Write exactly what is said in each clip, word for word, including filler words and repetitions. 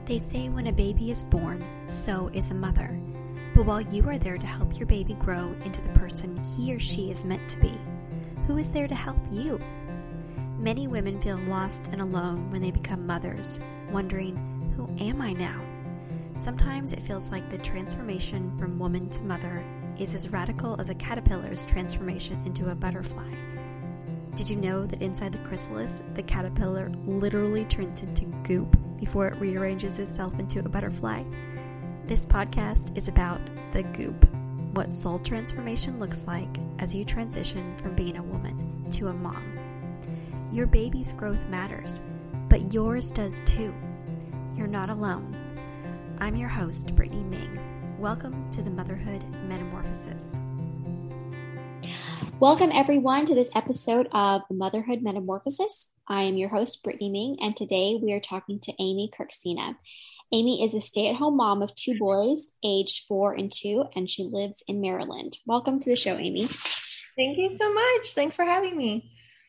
They say when a baby is born, so is a mother. But while you are there to help your baby grow into the person he or she is meant to be, who is there to help you? Many women feel lost and alone when they become mothers, wondering, who am I now? Sometimes it feels like the transformation from woman to mother is as radical as a caterpillar's transformation into a butterfly. Did you know that inside the chrysalis, the caterpillar literally turns into goop before it rearranges itself into a butterfly? This podcast is about the goop, what soul transformation looks like as you transition from being a woman to a mom. Your baby's growth matters, but yours does too. You're not alone. I'm your host, Brittany Ming. Welcome to the Motherhood Metamorphosis. Welcome everyone to this episode of the Motherhood Metamorphosis. I am your host, Brittany Ming, and today we are talking to Amy Kirksina. Amy is a stay-at-home mom of two boys, aged four and two, and she lives in Maryland. Welcome to the show, Amy. Thank you so much. Thanks for having me.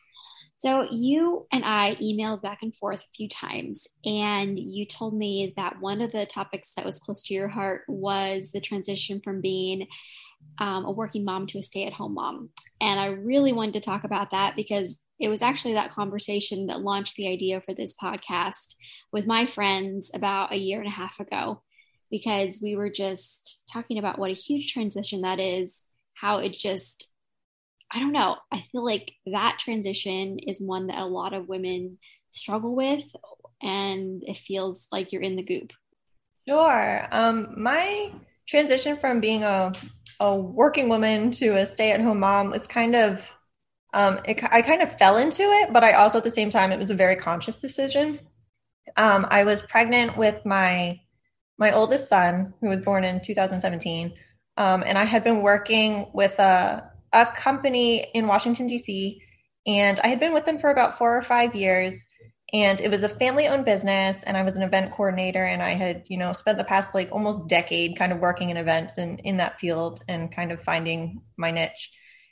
So you and I emailed back and forth a few times, and you told me that one of the topics that was close to your heart was the transition from being um, a working mom to a stay-at-home mom. And I really wanted to talk about that because it was actually that conversation that launched the idea for this podcast with my friends about a year and a half ago, because we were just talking about what a huge transition that is, how it just, I don't know, I feel like that transition is one that a lot of women struggle with, and it feels like you're in the goop. Sure. Um, my transition from being a, a working woman to a stay-at-home mom was kind of, um, it, I kind of fell into it, but I also at the same time, it was a very conscious decision. Um, I was pregnant with my, my oldest son, who was born in two thousand seventeen. Um, and I had been working with a, a company in Washington, D C, and I had been with them for about four or five years. And it was a family-owned business, and I was an event coordinator, and I had, you know, spent the past like almost decade kind of working in events and in that field and kind of finding my niche.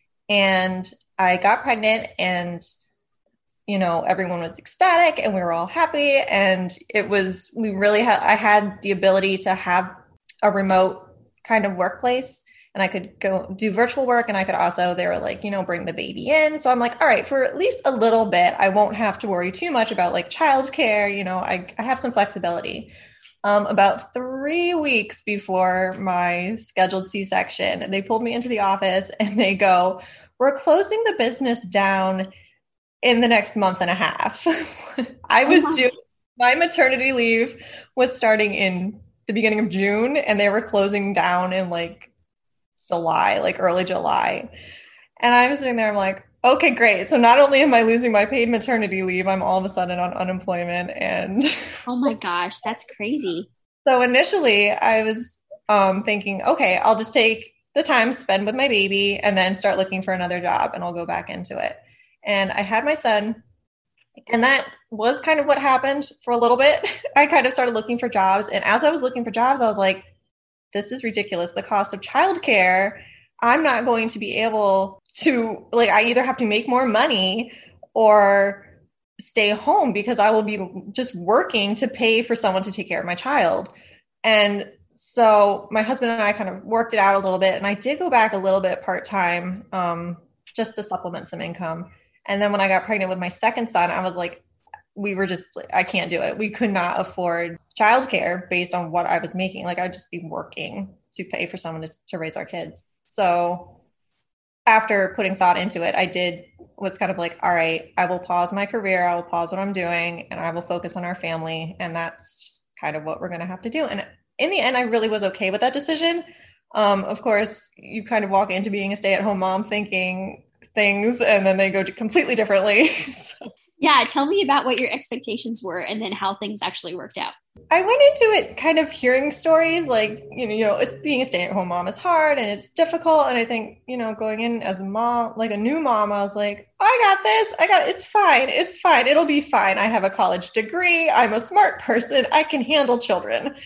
And I got pregnant, and, you know, everyone was ecstatic and we were all happy. And it was, we really had, I had the ability to have a remote kind of workplace, and I could go do virtual work. And I could also, they were like, you know, bring the baby in. So I'm like, all right, for at least a little bit, I won't have to worry too much about like childcare. You know, I, I have some flexibility. Um, about three weeks before my scheduled C-section, they pulled me into the office and they go, we're closing the business down in the next month and a half. I was due, my maternity leave was starting in the beginning of June, and they were closing down in like July, like early July. And I was sitting there, I'm like, okay, great. So not only am I losing my paid maternity leave, I'm all of a sudden on unemployment. And oh my gosh, that's crazy. So initially I was um, thinking, okay, I'll just take the time spend with my baby and then start looking for another job, and I'll go back into it. And I had my son, and that was kind of what happened for a little bit. I kind of started looking for jobs. And as I was looking for jobs, I was like, this is ridiculous. The cost of childcare, I'm not going to be able to, like, I either have to make more money or stay home because I will be just working to pay for someone to take care of my child. And so my husband and I kind of worked it out a little bit, and I did go back a little bit part-time um, just to supplement some income. And then when I got pregnant with my second son, I was like, we were just, I can't do it. We could not afford childcare based on what I was making. Like, I'd just be working to pay for someone to, to raise our kids. So after putting thought into it, I did, was kind of like, all right, I will pause my career. I will pause what I'm doing, and I will focus on our family. And that's just kind of what we're going to have to do. And in the end, I really was okay with that decision. Um, of course, you kind of walk into being a stay-at-home mom thinking things, and then they go completely differently. So. Yeah, tell me about what your expectations were and then how things actually worked out. I went into it kind of hearing stories like, you know, you know, it's being a stay-at-home mom is hard and it's difficult. And I think, you know, going in as a mom, like a new mom, I was like, oh, I got this. I got, it's fine. It's fine. It'll be fine. I have a college degree. I'm a smart person. I can handle children.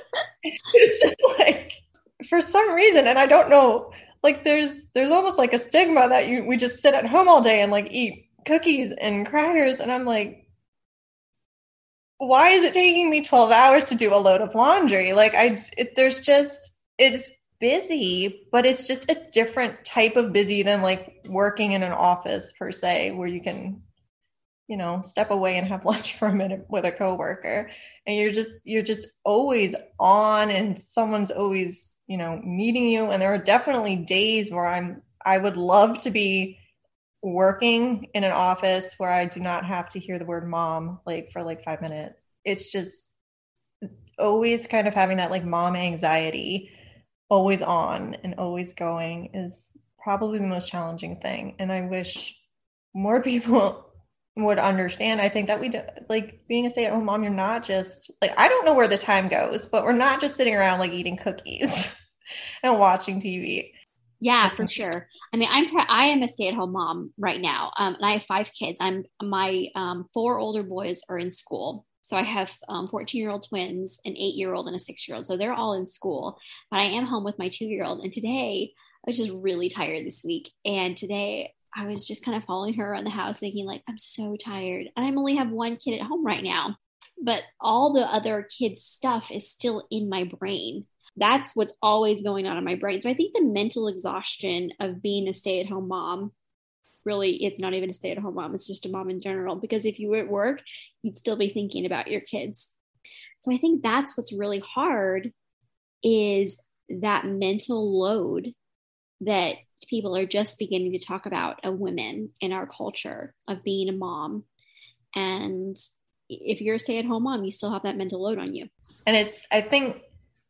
It's just like, for some reason, and I don't know, like there's, there's almost like a stigma that you, we just sit at home all day and like eat cookies and crackers. And I'm like, why is it taking me twelve hours to do a load of laundry? Like I, it, there's just, it's busy, but it's just a different type of busy than like working in an office per se, where you can, you know, step away and have lunch for a minute with a coworker, and you're just, you're just always on, and someone's always, you know, meeting you. And there are definitely days where I'm, I would love to be working in an office where I do not have to hear the word mom, like for like five minutes. It's just always kind of having that like mom anxiety, always on and always going, is probably the most challenging thing. And I wish more people would understand. I think that we do, like being a stay-at-home mom, you're not just like, I don't know where the time goes, but we're not just sitting around like eating cookies and watching T V. Yeah, for sure. I mean, I'm I am a stay-at-home mom right now, um, and I have five kids. I'm my um, four older boys are in school, so I have um, fourteen-year-old twins, an eight-year-old, and a six-year-old. So they're all in school, but I am home with my two-year-old. And today I was just really tired this week, and today I was just kind of following her around the house, thinking like, I'm so tired, and I only have one kid at home right now, but all the other kids' stuff is still in my brain. That's what's always going on in my brain. So I think the mental exhaustion of being a stay-at-home mom, really, it's not even a stay-at-home mom, it's just a mom in general, because if you were at work, you'd still be thinking about your kids. So I think that's what's really hard, is that mental load that people are just beginning to talk about of women in our culture of being a mom. And if you're a stay-at-home mom, you still have that mental load on you. And it's, I think,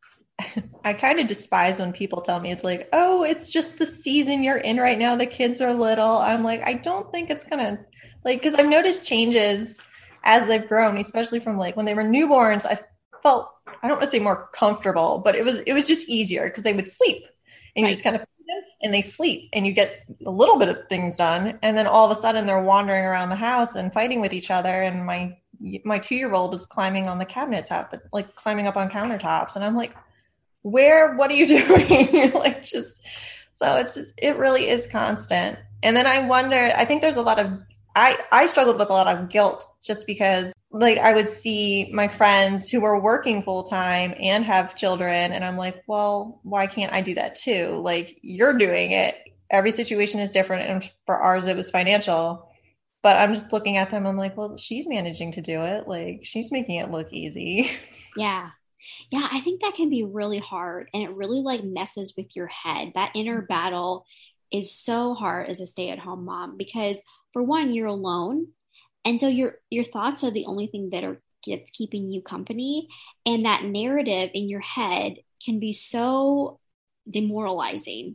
I kind of despise when people tell me it's like, oh, it's just the season you're in right now. The kids are little. I'm like, I don't think it's going to, like, because I've noticed changes as they've grown, especially from like when they were newborns. I felt, I don't want to say more comfortable, but it was, it was just easier because they would sleep, and right. You just kind of feed them and they sleep, and you get a little bit of things done. And then all of a sudden they're wandering around the house and fighting with each other. And my, my two-year-old is climbing on the cabinet top, like climbing up on countertops. And I'm like, where, what are you doing? Like, just, so it's just, it really is constant. And then I wonder, I think there's a lot of, I, I struggled with a lot of guilt, just because like I would see my friends who were working full time and have children. And I'm like, well, why can't I do that too? Like, you're doing it. Every situation is different. And for ours, it was financial, but I'm just looking at them. I'm like, well, she's managing to do it. Like, she's making it look easy. Yeah. Yeah, I think that can be really hard, and it really like messes with your head. That inner battle is so hard as a stay-at-home mom, because for one, you're alone, and so your your thoughts are the only thing that are that's keeping you company, and that narrative in your head can be so demoralizing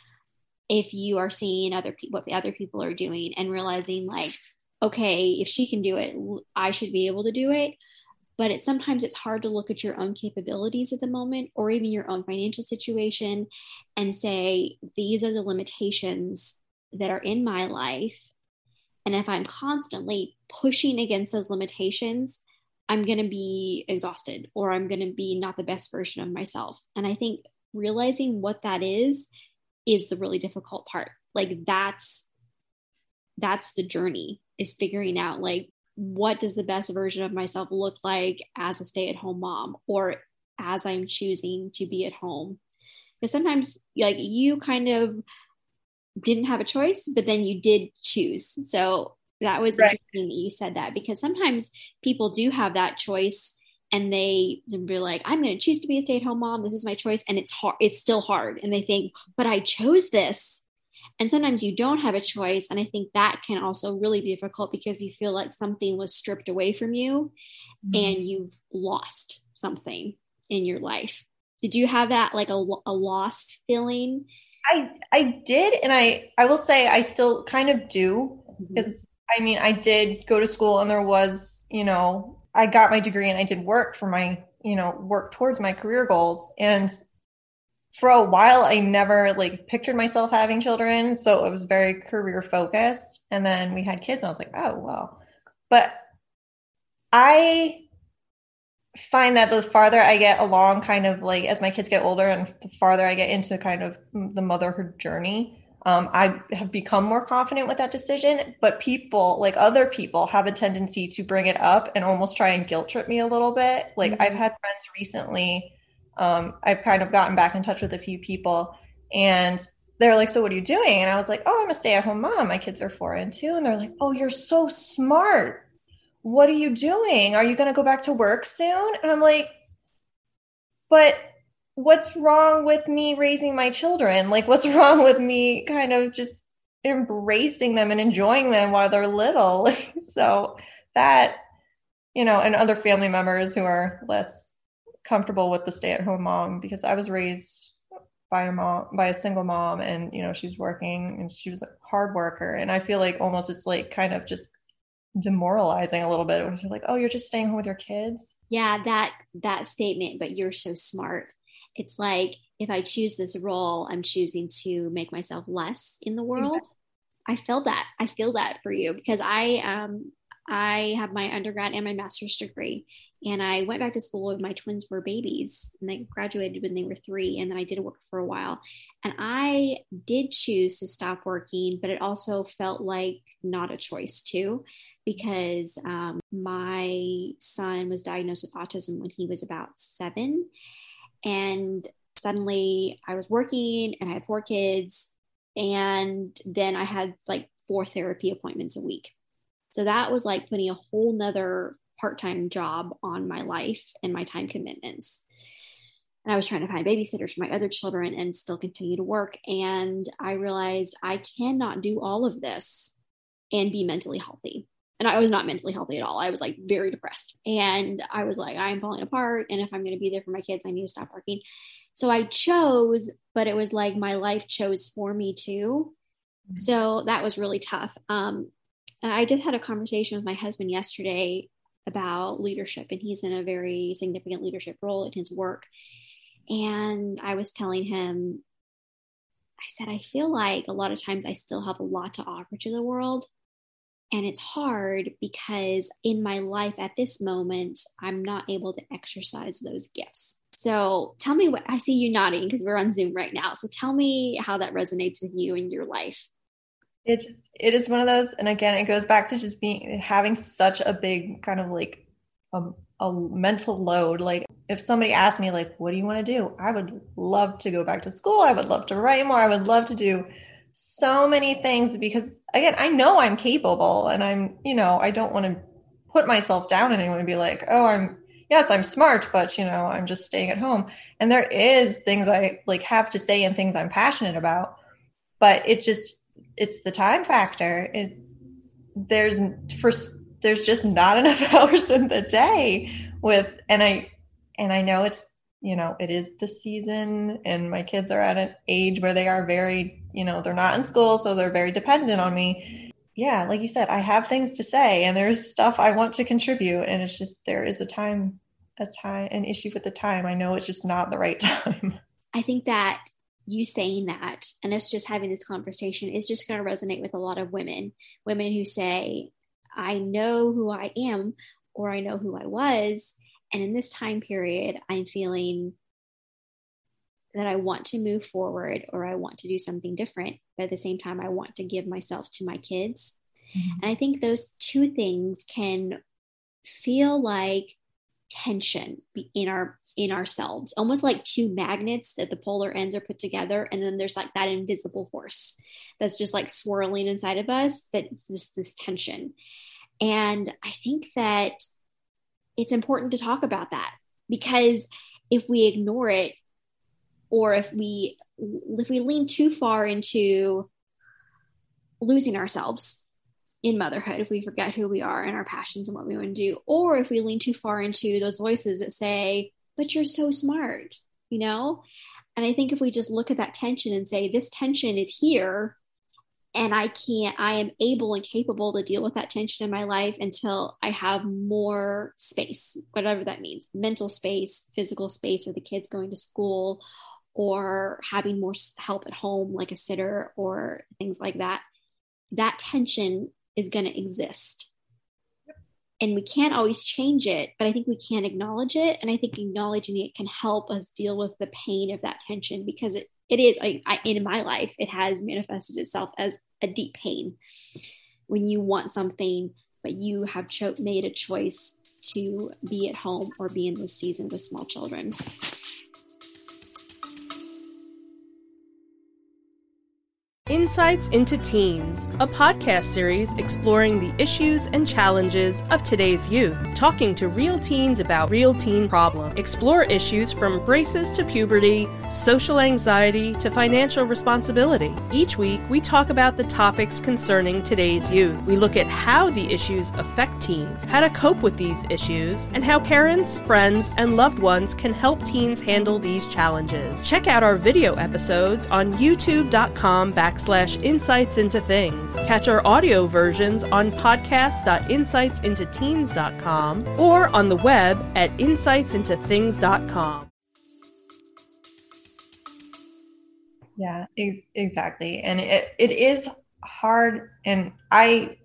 if you are seeing other people what other people are doing and realizing like, okay, if she can do it, I should be able to do it. But it's sometimes it's hard to look at your own capabilities at the moment, or even your own financial situation, and say, these are the limitations that are in my life. And if I'm constantly pushing against those limitations, I'm going to be exhausted, or I'm going to be not the best version of myself. And I think realizing what that is, is the really difficult part. Like that's, that's the journey, is figuring out like, what does the best version of myself look like as a stay-at-home mom, or as I'm choosing to be at home? Because sometimes like you kind of didn't have a choice, but then you did choose. So that was right. Interesting that you said that, because sometimes people do have that choice and they be like, I'm going to choose to be a stay-at-home mom. This is my choice. And it's hard. It's still hard. And they think, but I chose this. And sometimes you don't have a choice. And I think that can also really be difficult, because you feel like something was stripped away from you, mm-hmm. and you've lost something in your life. Did you have that, like a, a lost feeling? I, I did. And I, I will say I still kind of do, because mm-hmm. I mean, I did go to school, and there was, you know, I got my degree and I did work for my, you know, work towards my career goals. And for a while, I never like pictured myself having children. So it was very career focused. And then we had kids and I was like, oh, well, but I find that the farther I get along, kind of like as my kids get older and the farther I get into kind of the motherhood journey, Um, I have become more confident with that decision, but people, like other people, have a tendency to bring it up and almost try and guilt trip me a little bit. Like mm-hmm. I've had friends recently, um, I've kind of gotten back in touch with a few people, and they're like, so what are you doing? And I was like, oh, I'm a stay-at-home mom. My kids are four and two. And they're like, oh, you're so smart. What are you doing? Are you going to go back to work soon? And I'm like, but what's wrong with me raising my children? Like, what's wrong with me kind of just embracing them and enjoying them while they're little? So that, you know, and other family members who are less comfortable with the stay-at-home mom, because I was raised by a mom, by a single mom, and, you know, she's working and she was a hard worker. And I feel like almost it's like kind of just demoralizing a little bit. You're like, oh, you're just staying home with your kids. Yeah, that, that statement, but you're so smart. It's like, if I choose this role, I'm choosing to make myself less in the world. Mm-hmm. I feel that. I feel that for you, because I, um, I have my undergrad and my master's degree, and I went back to school when my twins were babies, and they graduated when they were three. And then I did work for a while, and I did choose to stop working, but it also felt like not a choice too, because um, my son was diagnosed with autism when he was about seven. And suddenly I was working and I had four kids, and then I had like four therapy appointments a week. So that was like putting a whole nother part-time job on my life and my time commitments. And I was trying to find babysitters for my other children and still continue to work. And I realized I cannot do all of this and be mentally healthy. And I was not mentally healthy at all. I was like very depressed. And I was like, I'm falling apart. And if I'm going to be there for my kids, I need to stop working. So I chose, but it was like my life chose for me too. Mm-hmm. So that was really tough. Um, and I just had a conversation with my husband yesterday about leadership, and he's in a very significant leadership role in his work. And I was telling him, I said, I feel like a lot of times I still have a lot to offer to the world. And it's hard because in my life at this moment, I'm not able to exercise those gifts. So tell me what, I see you nodding because we're on Zoom right now. So tell me how that resonates with you in your life. It just, it is one of those. And again, it goes back to just being, having such a big kind of like a, a mental load. Like if somebody asked me like, what do you want to do? I would love to go back to school. I would love to write more. I would love to do so many things, because again, I know I'm capable, and I'm, you know, I don't want to put myself down and anyone be like, oh, I'm, yes, I'm smart, but you know, I'm just staying at home. And there is things I like have to say and things I'm passionate about, but it just, it's the time factor. It, there's for, there's just not enough hours in the day with, and I, and I know it's, you know, it is the season, and my kids are at an age where they are very, you know, they're not in school, so they're very dependent on me. Yeah, like you said, I have things to say, and there's stuff I want to contribute, and it's just, there is a time, a time, an issue with the time. I know it's just not the right time. I think that you saying that, and us just having this conversation, is just going to resonate with a lot of women, women who say, I know who I am, or I know who I was. And in this time period, I'm feeling that I want to move forward, or I want to do something different. But at the same time, I want to give myself to my kids. Mm-hmm. And I think those two things can feel like tension in our, in ourselves, almost like two magnets that the polar ends are put together. And then there's like that invisible force that's just like swirling inside of us, that it's this, this tension. And I think that it's important to talk about that, because if we ignore it, or if we, if we lean too far into losing ourselves in motherhood, if we forget who we are and our passions and what we want to do, or if we lean too far into those voices that say, but you're so smart, you know? And I think if we just look at that tension and say, this tension is here, and I can't, I am able and capable to deal with that tension in my life until I have more space, whatever that means, mental space, physical space, or the kids going to school, or having more help at home, like a sitter or things like that. That tension is going to exist. And we can't always change it, but I think we can acknowledge it. And I think acknowledging it can help us deal with the pain of that tension, because it, it is like I, in my life, it has manifested itself as a deep pain when you want something, but you have cho- made a choice to be at home or be in this season with small children. Insights into Teens, a podcast series exploring the issues and challenges of today's youth, talking to real teens about real teen problems. Explore issues from braces to puberty, social anxiety to financial responsibility. Each week, we talk about the topics concerning today's youth. We look at how the issues affect teens, how to cope with these issues, and how parents, friends, and loved ones can help teens handle these challenges. Check out our video episodes on youtube.com backslash slash insights into things. Catch our audio versions on podcast dot insights into teens dot com or on the web at insights into things dot com. Yeah, ex- exactly. And it, it is hard. And I,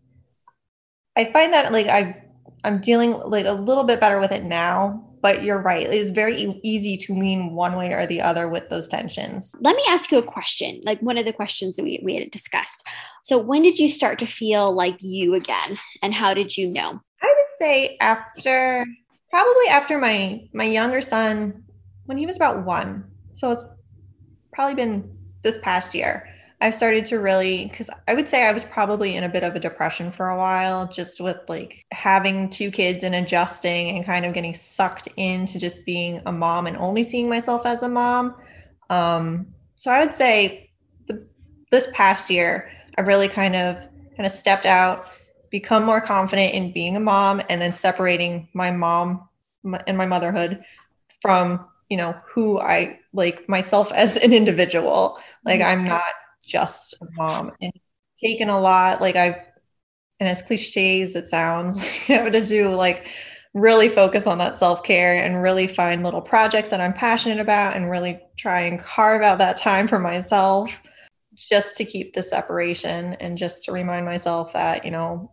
I find that like I, I'm dealing like a little bit better with it now. But you're right. It is very e- easy to lean one way or the other with those tensions. Let me ask you a question, like one of the questions that we, we had discussed. So when did you start to feel like you again? And how did you know? I would say after, probably after my, my younger son, when he was about one. So it's probably been this past year. I've started to really, because I would say I was probably in a bit of a depression for a while, just with like having two kids and adjusting and kind of getting sucked into just being a mom and only seeing myself as a mom. Um, so I would say the, this past year, I really kind of kind of stepped out, become more confident in being a mom, and then separating my mom and my motherhood from, you know, who I like myself as an individual. Like I'm not just a mom, and it's taken a lot. Like I've, and as cliche as it sounds, having to do like really focus on that self-care and really find little projects that I'm passionate about and really try and carve out that time for myself just to keep the separation and just to remind myself that, you know,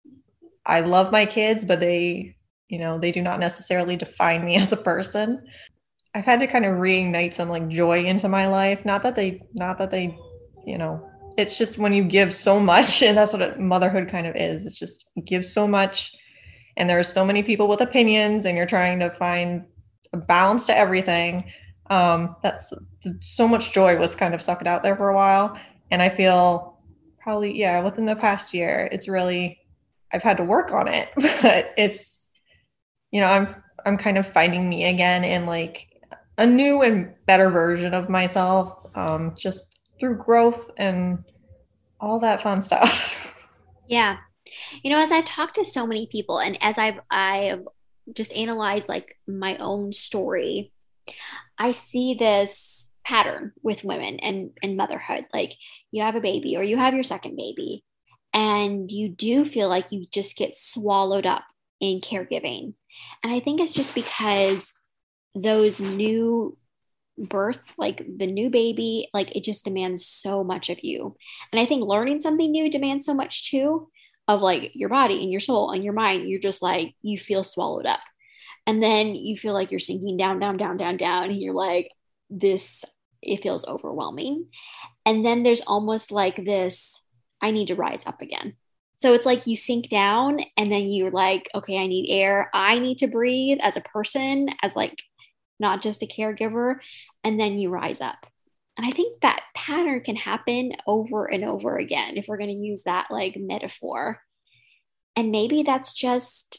I love my kids, but they, you know, they do not necessarily define me as a person. I've had to kind of reignite some like joy into my life. Not that they, not that they, you know, it's just when you give so much, and that's what it, motherhood kind of is. It's just you give so much, and there's so many people with opinions, and you're trying to find a balance to everything. Um, that's so much joy was kind of sucked out there for a while. And I feel probably, yeah, within the past year, it's really, I've had to work on it, but it's, you know, I'm, I'm kind of finding me again in like a new and better version of myself. Um, just through growth and all that fun stuff. Yeah. You know, as I've talked to so many people and as I've, I've just analyzed like my own story, I see this pattern with women and, and motherhood. Like you have a baby or you have your second baby and you do feel like you just get swallowed up in caregiving. And I think it's just because those new birth, like the new baby, like it just demands so much of you. And I think learning something new demands so much too, of like your body and your soul and your mind. You're just like, you feel swallowed up. And then you feel like you're sinking down, down, down, down, down. And you're like, this, it feels overwhelming. And then there's almost like this, I need to rise up again. So it's like you sink down and then you're like, okay, I need air. I need to breathe as a person, as like not just a caregiver, and then you rise up. And I think that pattern can happen over and over again if we're going to use that like metaphor. And maybe that's just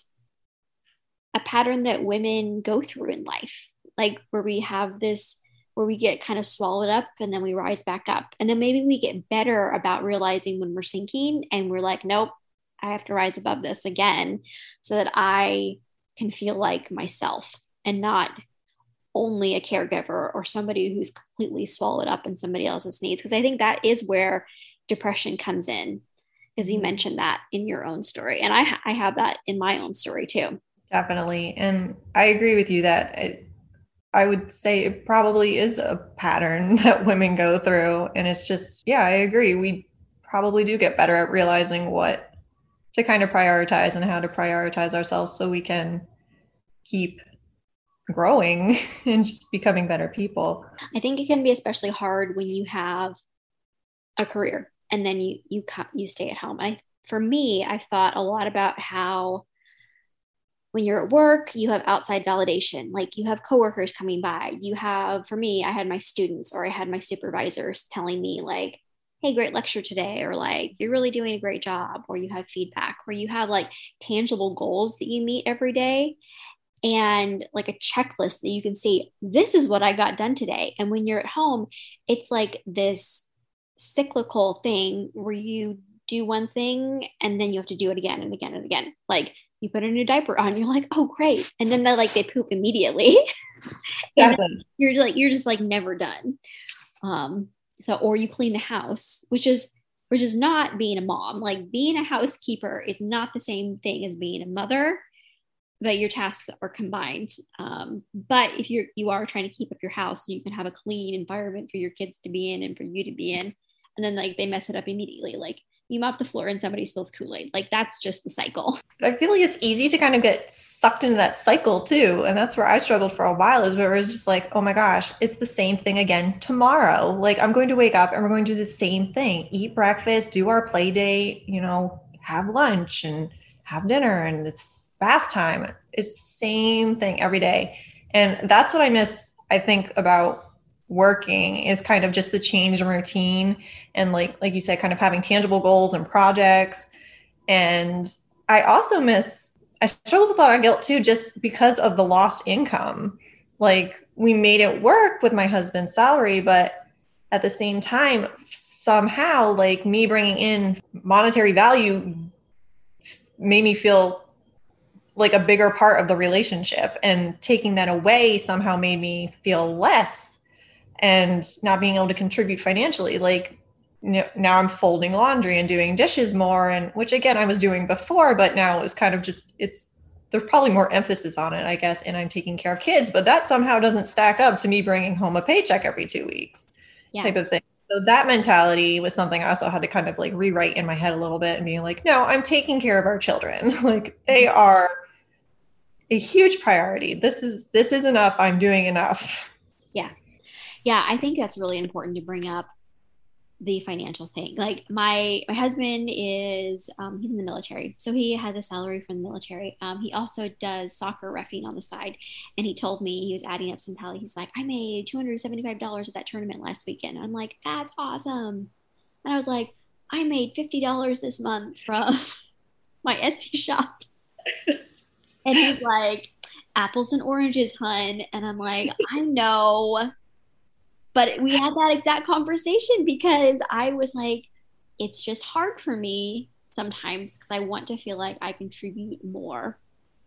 a pattern that women go through in life, like where we have this, where we get kind of swallowed up and then we rise back up. And then maybe we get better about realizing when we're sinking and we're like, nope, I have to rise above this again so that I can feel like myself and not only a caregiver or somebody who's completely swallowed up in somebody else's needs. Because I think that is where depression comes in, because you mentioned that in your own story. And I, I have that in my own story too. Definitely. And I agree with you that it, I would say it probably is a pattern that women go through. And it's just, yeah, I agree. We probably do get better at realizing what to kind of prioritize and how to prioritize ourselves so we can keep growing and just becoming better people. I think it can be especially hard when you have a career and then you you you stay at home. I for me, I've thought a lot about how when you're at work, you have outside validation. Like you have coworkers coming by. You have, for me, I had my students or I had my supervisors telling me like, hey, great lecture today, or like, you're really doing a great job, or you have feedback, or you have like tangible goals that you meet every day and like a checklist that you can see, this is what I got done today. And when you're at home, it's like this cyclical thing where you do one thing and then you have to do it again and again and again. Like you put a new diaper on, you're like, oh, great. And then they're like, they poop immediately. And you're like, you're just like never done. Um, so, or you clean the house, which is, which is not being a mom. Like being a housekeeper is not the same thing as being a mother, but your tasks are combined. Um, but if you're, you are trying to keep up your house, so you can have a clean environment for your kids to be in and for you to be in. And then like they mess it up immediately. Like you mop the floor and somebody spills Kool-Aid. Like that's just the cycle. I feel like it's easy to kind of get sucked into that cycle too. And that's where I struggled for a while, is where it was just like, oh my gosh, it's the same thing again tomorrow. Like I'm going to wake up and we're going to do the same thing, eat breakfast, do our play date, you know, have lunch and have dinner, and it's bath time. It's the same thing every day. And that's what I miss, I think, about working, is kind of just the change in routine. And like, like you said, kind of having tangible goals and projects. And I also miss, I struggle with a lot of guilt too, just because of the lost income. Like we made it work with my husband's salary, but at the same time, somehow like me bringing in monetary value made me feel like a bigger part of the relationship, and taking that away somehow made me feel less, and not being able to contribute financially. Like, you know, now I'm folding laundry and doing dishes more, and which again, I was doing before, but now it's kind of just, it's, there's probably more emphasis on it, I guess. And I'm taking care of kids, but that somehow doesn't stack up to me bringing home a paycheck every two weeks yeah. type of thing. So that mentality was something I also had to kind of like rewrite in my head a little bit, and being like, no, I'm taking care of our children. Like they are a huge priority. This is, this is enough. I'm doing enough. Yeah. Yeah. I think that's really important to bring up, the financial thing. Like my, my husband is, um, he's in the military. So he has a salary from the military. Um, he also does soccer reffing on the side. And he told me, he was adding up some tally. He's like, I made two hundred seventy-five dollars at that tournament last weekend. I'm like, that's awesome. And I was like, I made fifty dollars this month from my Etsy shop. And he's like, apples and oranges, hun. And I'm like, I know. But we had that exact conversation because I was like, it's just hard for me sometimes because I want to feel like I contribute more.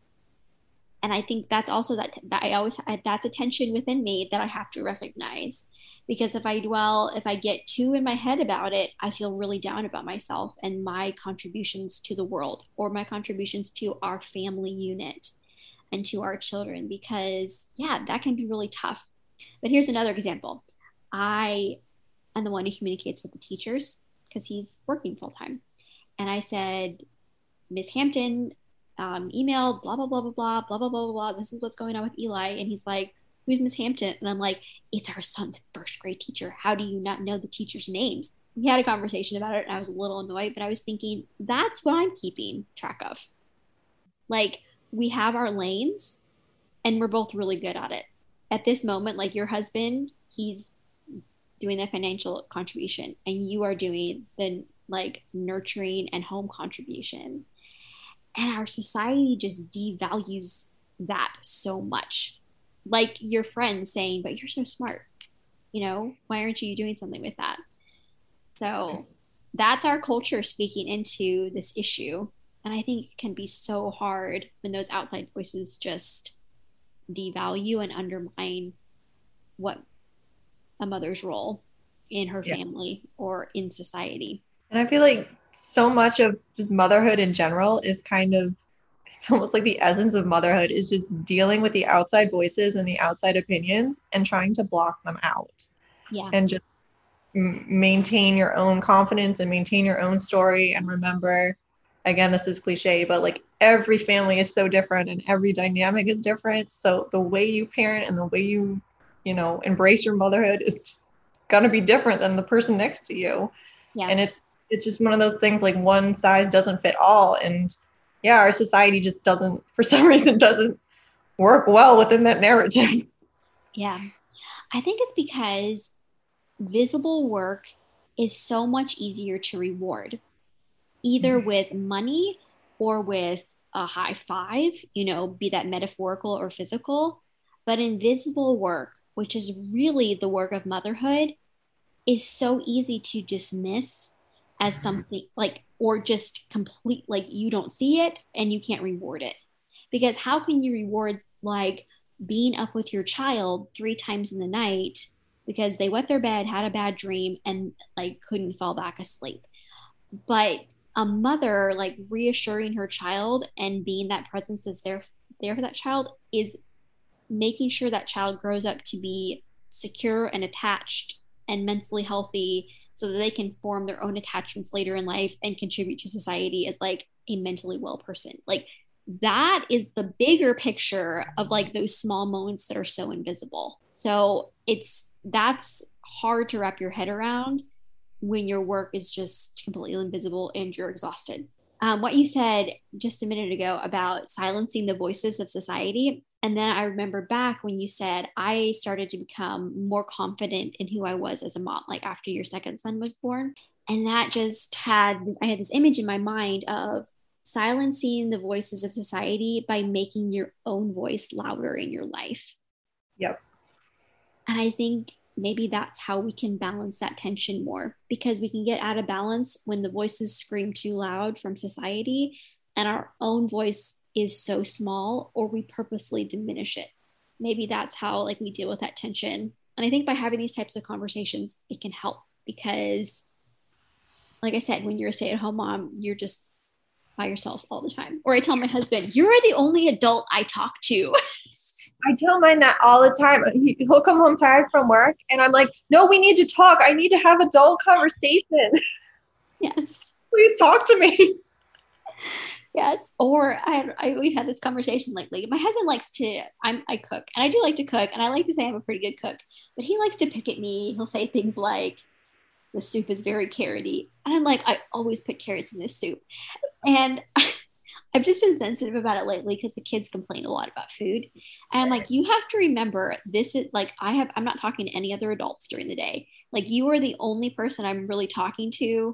And I think that's also that, that I always, that's a tension within me that I have to recognize, because if I dwell, if I get too in my head about it, I feel really down about myself and my contributions to the world, or my contributions to our family unit and to our children, because yeah, that can be really tough. But here's another example. I am the one who communicates with the teachers because he's working full time. And I said, Miss Hampton um, emailed blah, blah, blah, blah, blah, blah, blah, blah, blah. This is what's going on with Eli. And he's like, who's Miss Hampton? And I'm like, it's our son's first grade teacher. How do you not know the teachers' names? We had a conversation about it and I was a little annoyed, but I was thinking, that's what I'm keeping track of. Like we have our lanes and we're both really good at it. At this moment, like your husband, he's doing the financial contribution and you are doing the like nurturing and home contribution. And our society just devalues that so much. Like your friends saying, but you're so smart, you know, why aren't you doing something with that? So that's our culture speaking into this issue. And I think it can be so hard when those outside voices just devalue and undermine what a mother's role in her yeah. family or in society. And I feel like so much of just motherhood in general is kind of, it's almost like the essence of motherhood is just dealing with the outside voices and the outside opinions and trying to block them out. Yeah. And just m- maintain your own confidence and maintain your own story. And remember, again, this is cliche, but like every family is so different and every dynamic is different. So the way you parent and the way you, you know, embrace your motherhood is going to be different than the person next to you. Yeah. And it's, it's just one of those things, like one size doesn't fit all. And yeah, our society just doesn't, for some reason, doesn't work well within that narrative. Yeah. I think it's because visible work is so much easier to reward, either mm-hmm. with money or with a high five, you know, be that metaphorical or physical. But invisible work, which is really the work of motherhood, is so easy to dismiss as something like, or just complete, like you don't see it and you can't reward it. Because how can you reward like being up with your child three times in the night because they wet their bed, had a bad dream, and like couldn't fall back asleep? But a mother like reassuring her child and being that presence is there there for that child is making sure that child grows up to be secure and attached and mentally healthy so that they can form their own attachments later in life and contribute to society as like a mentally well person. Like that is the bigger picture of like those small moments that are so invisible. So it's that's hard to wrap your head around when your work is just completely invisible and you're exhausted. Um, what you said just a minute ago about silencing the voices of society. And then I remember back when you said, I started to become more confident in who I was as a mom, like after your second son was born. And that just had, I had this image in my mind of silencing the voices of society by making your own voice louder in your life. Yep. And I think maybe that's how we can balance that tension more, because we can get out of balance when the voices scream too loud from society and our own voice is so small, or we purposely diminish it. Maybe that's how like we deal with that tension. And I think by having these types of conversations, it can help, because like I said, when you're a stay-at-home mom, you're just by yourself all the time. Or I tell my husband, you're the only adult I talk to. I tell mine that all the time. He, he'll come home tired from work and I'm like, no, we need to talk. I need to have adult conversation. Yes. Please talk to me. Yes. Or I, I, we've had this conversation lately. My husband likes to, I'm, I cook and I do like to cook and I like to say I'm a pretty good cook, but he likes to pick at me. He'll say things like, the soup is very carroty. And I'm like, I always put carrots in this soup. And I've just been sensitive about it lately because the kids complain a lot about food. And I'm like, you have to remember this is like, I have, I'm not talking to any other adults during the day. Like you are the only person I'm really talking to.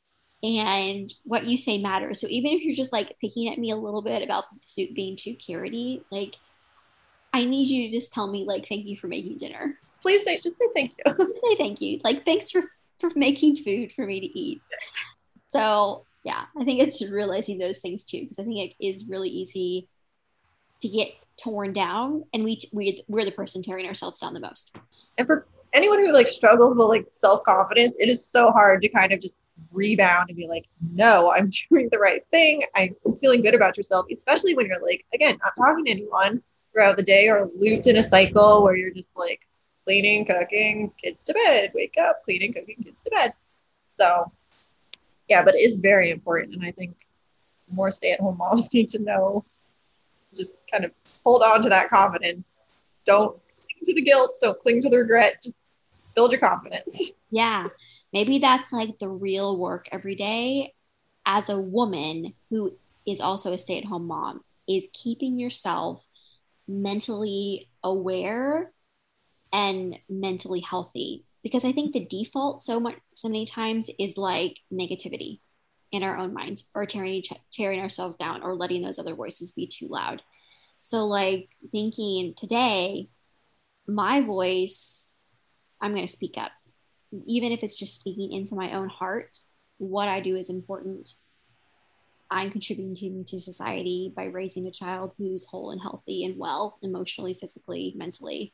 And what you say matters. So even if you're just like picking at me a little bit about the soup being too carroty, like I need you to just tell me like, thank you for making dinner. Please say, just say thank you. Just say thank you. Like, thanks for, for making food for me to eat. So yeah, I think it's realizing those things too, because I think it is really easy to get torn down, and we we we're the person tearing ourselves down the most. And for anyone who like struggles with like self-confidence, it is so hard to kind of just rebound and be like, no, I'm doing the right thing. I'm feeling good about yourself, especially when you're like, again, not talking to anyone throughout the day or looped in a cycle where you're just like cleaning, cooking, kids to bed, wake up, cleaning, cooking, kids to bed. So yeah, but it is very important. And I think more stay-at-home moms need to know, just kind of hold on to that confidence. Don't cling to the guilt. Don't cling to the regret. Just build your confidence. Yeah. Maybe that's like the real work every day as a woman who is also a stay-at-home mom, is keeping yourself mentally aware and mentally healthy. Because I think the default so much, so many times is like negativity in our own minds, or tearing each, tearing ourselves down, or letting those other voices be too loud. So like thinking today, my voice, I'm going to speak up, even if it's just speaking into my own heart. What I do is important. I'm contributing to society by raising a child who's whole and healthy and well, emotionally, physically, mentally.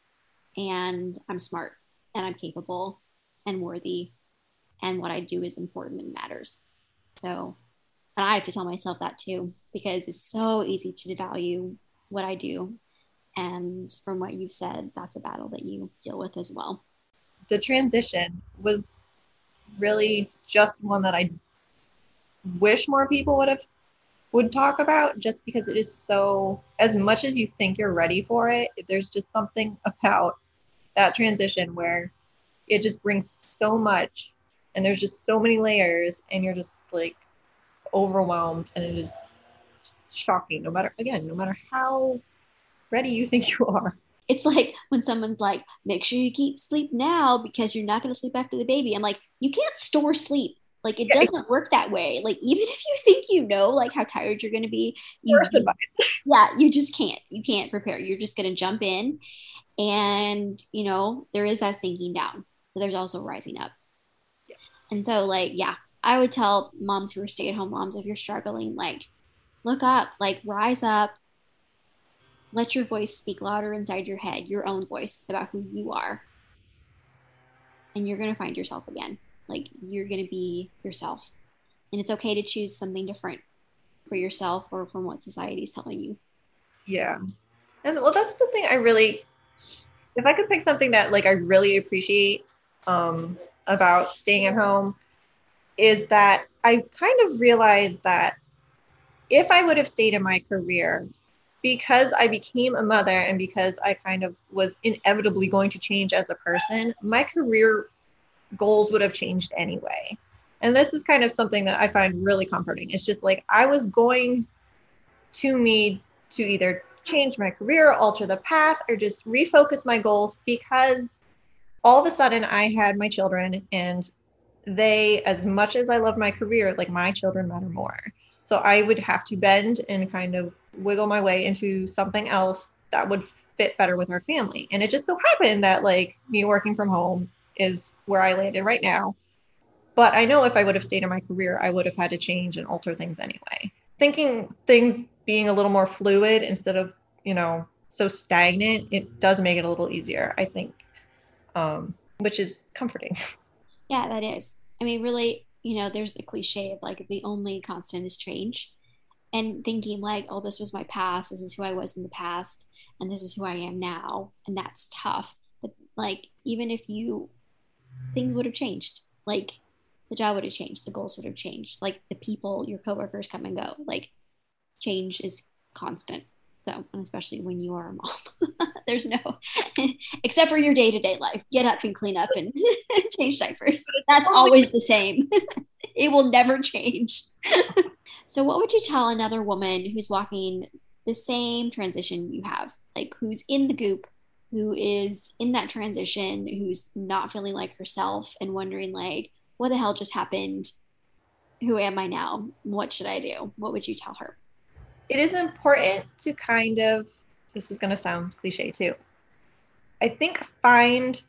And I'm smart. And I'm capable and worthy, and what I do is important and matters. So, and I have to tell myself that too, because it's so easy to devalue what I do. And from what you've said, that's a battle that you deal with as well. The transition was really just one that I wish more people would have would talk about, just because it is so, as much as you think you're ready for it, there's just something about that transition where it just brings so much, and there's just so many layers, and you're just like overwhelmed, and it is just shocking, no matter, again, no matter how ready you think you are. It's like when someone's like, make sure you keep sleep now because you're not going to sleep after the baby. I'm like, you can't store sleep. Like, it doesn't work that way. Like, even if you think you know, like, how tired you're going to be, you, Worst advice. yeah, you just can't. You can't prepare. You're just going to jump in. And, you know, there is that sinking down, but there's also rising up. Yeah. And so, like, yeah, I would tell moms who are stay-at-home moms, if you're struggling, like, look up, like, rise up. Let your voice speak louder inside your head, your own voice about who you are. And you're going to find yourself again. Like, you're going to be yourself. And it's okay to choose something different for yourself or from what society is telling you. Yeah. And well, that's the thing I really, if I could pick something that like I really appreciate um, about staying at home, is that I kind of realized that if I would have stayed in my career, because I became a mother and because I kind of was inevitably going to change as a person, my career goals would have changed anyway. And this is kind of something that I find really comforting. It's just like I was going to need to either change my career, alter the path, or just refocus my goals, because all of a sudden I had my children, and they, as much as I love my career, like my children matter more. So I would have to bend and kind of wiggle my way into something else that would fit better with our family. And it just so happened that like me working from home is where I landed right now. But I know if I would have stayed in my career, I would have had to change and alter things anyway. Thinking things being a little more fluid instead of, you know, so stagnant, it does make it a little easier, I think, um, which is comforting. Yeah, that is. I mean, really, you know, there's the cliche of like the only constant is change. And thinking like, oh, this was my past, this is who I was in the past, and this is who I am now. And that's tough. But like, even if you, things would have changed. Like, the job would have changed, the goals would have changed. Like, the people, your coworkers come and go. Like, change is constant. So, and especially when you are a mom, there's no, except for your day-to-day life, get up and clean up and change diapers. That's always the same. It will never change. So what would you tell another woman who's walking the same transition you have, like who's in the goop, who is in that transition, who's not feeling like herself and wondering like, what the hell just happened? Who am I now? What should I do? What would you tell her? It is important to kind of, this is going to sound cliche too, I think find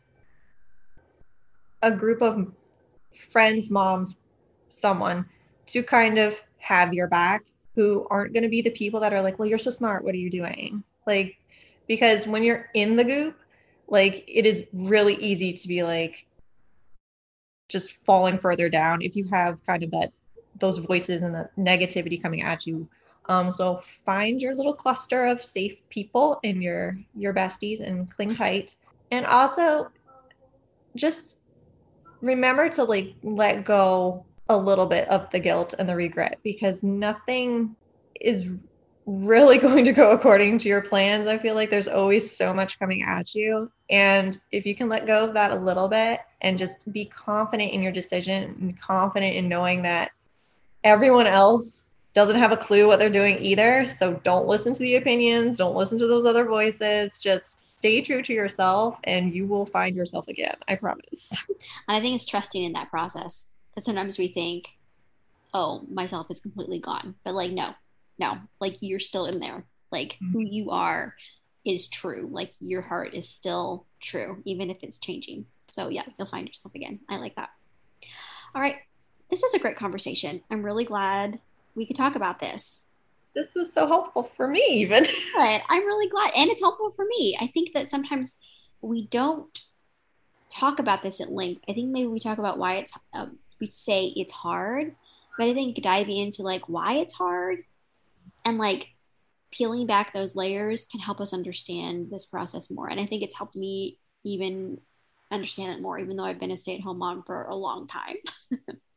a group of friends, moms, someone to kind of have your back, who aren't going to be the people that are like, well, you're so smart, what are you doing? Like, because when you're in the goop, like it is really easy to be like just falling further down if you have kind of that, those voices and the negativity coming at you. Um, so find your little cluster of safe people and your, your besties and cling tight. And also just remember to like let go a little bit of the guilt and the regret, because nothing is really going to go according to your plans. I feel like there's always so much coming at you. And if you can let go of that a little bit and just be confident in your decision and confident in knowing that everyone else doesn't have a clue what they're doing either. So don't listen to the opinions. Don't listen to those other voices. Just stay true to yourself and you will find yourself again. I promise. And I think it's trusting in that process. Because sometimes we think, oh, myself is completely gone. But like, no, no, like you're still in there. Like mm-hmm. who you are is true. Like your heart is still true, even if it's changing. So yeah, you'll find yourself again. I like that. All right. This was a great conversation. I'm really glad we could talk about this. This was so helpful for me even. But I'm really glad. And it's helpful for me. I think that sometimes we don't talk about this at length. I think maybe we talk about why it's, um, we say it's hard, but I think diving into like why it's hard and like peeling back those layers can help us understand this process more. And I think it's helped me even understand it more, even though I've been a stay-at-home mom for a long time.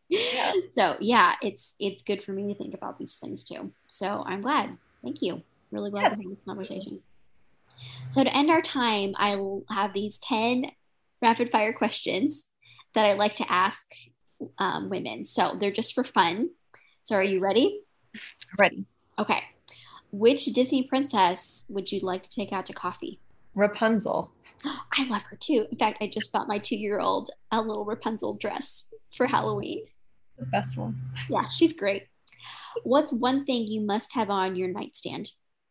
Yeah. So yeah, it's it's good for me to think about these things too. So I'm glad. Thank you. Really glad Yeah. to have this conversation. So to end our time, I have these ten rapid fire questions that I like to ask um, women. So they're just for fun. So are you ready? Ready. Okay. Which Disney princess would you like to take out to coffee? Rapunzel. I love her too. In fact, I just bought my two-year-old a little Rapunzel dress for Halloween. The best one. Yeah, she's great. What's one thing you must have on your nightstand?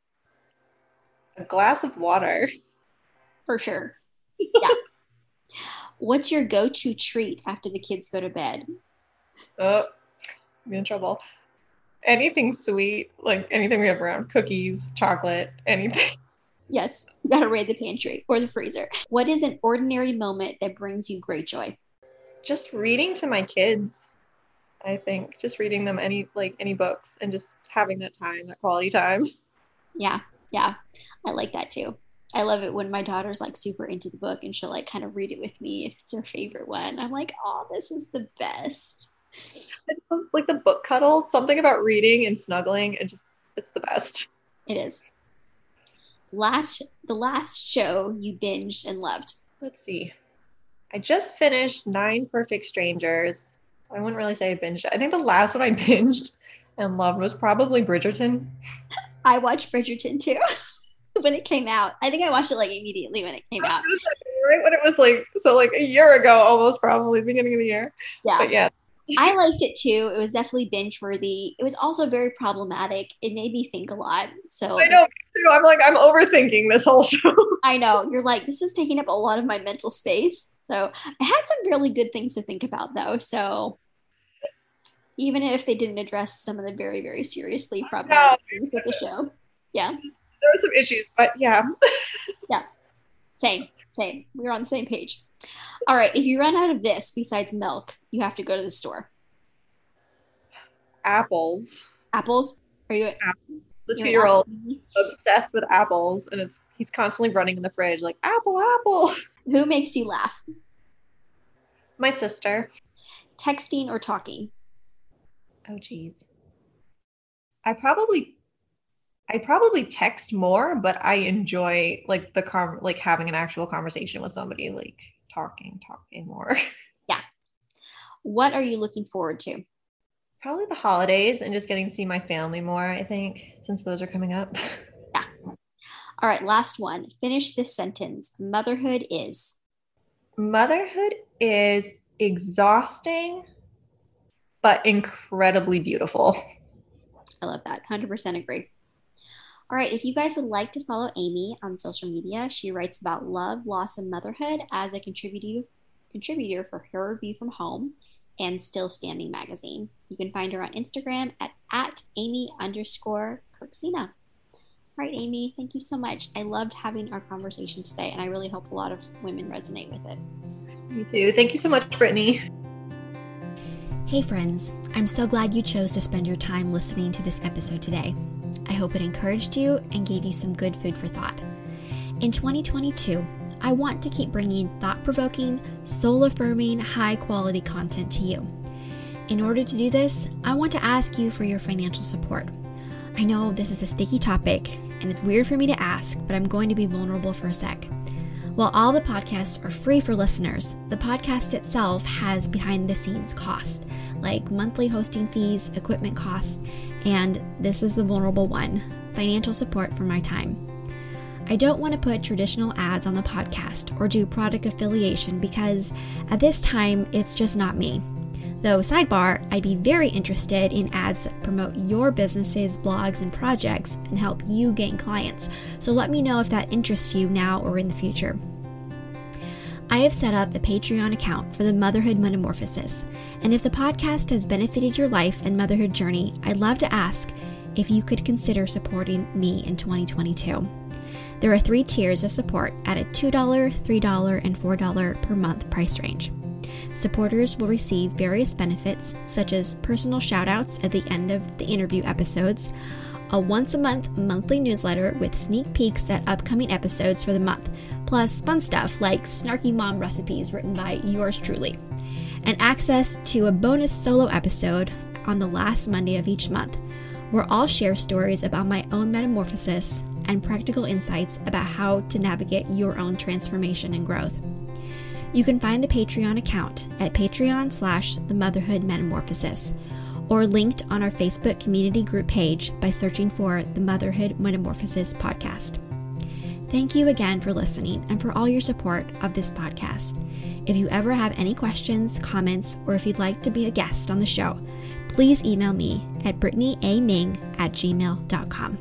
A glass of water. For sure. Yeah. What's your go-to treat after the kids go to bed? Oh, I'm in trouble. Anything sweet, like anything we have around, cookies, chocolate, anything. Yes, you gotta raid the pantry or the freezer. What is an ordinary moment that brings you great joy? Just reading to my kids, I think. Just reading them any like any books and just having that time, that quality time. Yeah, yeah. I like that too. I love it when my daughter's like super into the book and she'll like kind of read it with me if it's her favorite one. I'm like, oh, this is the best. Like the book cuddle, something about reading and snuggling, and just it's the best. It is. Last the last show you binged and loved. Let's see. I just finished Nine Perfect Strangers. I wouldn't really say I binged it. I think the last one I binged and loved was probably Bridgerton. I watched Bridgerton too when it came out. I think I watched it like immediately when it came out. Right when it was like, so like a year ago, almost probably beginning of the year. Yeah. But yeah. I liked it too. It was definitely binge worthy. It was also very problematic. It made me think a lot. So I know too. I'm like, I'm overthinking this whole show. I know. You're like, this is taking up a lot of my mental space. So I had some really good things to think about though. So even if they didn't address some of the very, very seriously problematic no. things with the show. Yeah. There were some issues, but yeah. Yeah. Same, same. We were on the same page. All right. If you run out of this besides milk, you have to go to the store. Apples. Apples? Are you? Apples. The two-year-old obsessed with apples, and it's he's constantly running in the fridge like, apple, apple. Who makes you laugh? My sister. Texting or talking? Oh, geez. I probably, I probably text more, but I enjoy like the com- like having an actual conversation with somebody, like talking, talking more. Yeah. What are you looking forward to? Probably the holidays and just getting to see my family more, I think, since those are coming up. Yeah. All right, last one. Finish this sentence. Motherhood is? Motherhood is exhausting, but incredibly beautiful. I love that. one hundred percent agree. All right, if you guys would like to follow Amy on social media, she writes about love, loss, and motherhood as a contributor, contributor for Her View from Home and Still Standing magazine. You can find her on Instagram at, at Amy underscore Kirksina. All right, Amy, thank you so much. I loved having our conversation today, and I really hope a lot of women resonate with it. Me too. Thank you so much, Brittany. Hey friends, I'm so glad you chose to spend your time listening to this episode today. I hope it encouraged you and gave you some good food for thought. In twenty twenty-two, I want to keep bringing thought-provoking, soul-affirming, high-quality content to you. In order to do this, I want to ask you for your financial support. I know this is a sticky topic, and it's weird for me to ask, but I'm going to be vulnerable for a sec. While all the podcasts are free for listeners, the podcast itself has behind-the-scenes costs, like monthly hosting fees, equipment costs, and this is the vulnerable one, financial support for my time. I don't want to put traditional ads on the podcast or do product affiliation because at this time, it's just not me. Though, sidebar, I'd be very interested in ads that promote your businesses, blogs, and projects and help you gain clients. So let me know if that interests you now or in the future. I have set up a Patreon account for the Motherhood Metamorphosis, and if the podcast has benefited your life and motherhood journey, I'd love to ask if you could consider supporting me in twenty twenty-two. There are three tiers of support at a two dollars, three dollars, and four dollars per month price range. Supporters will receive various benefits such as personal shoutouts at the end of the interview episodes, a once-a-month monthly newsletter with sneak peeks at upcoming episodes for the month, plus fun stuff like snarky mom recipes written by yours truly, and access to a bonus solo episode on the last Monday of each month, where I'll share stories about my own metamorphosis and practical insights about how to navigate your own transformation and growth. You can find the Patreon account at Patreon slash The Motherhood Metamorphosis, or linked on our Facebook community group page by searching for the Motherhood Metamorphosis podcast. Thank you again for listening and for all your support of this podcast. If you ever have any questions, comments, or if you'd like to be a guest on the show, please email me at brittany a ming at gmail dot com.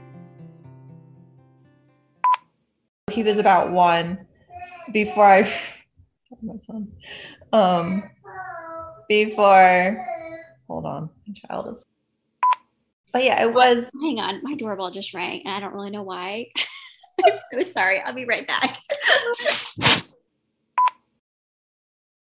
He was about one before I, my son, um, before, hold on, my child is, but yeah, it was. Hang on, my doorbell just rang and I don't really know why. I'm so sorry. I'll be right back.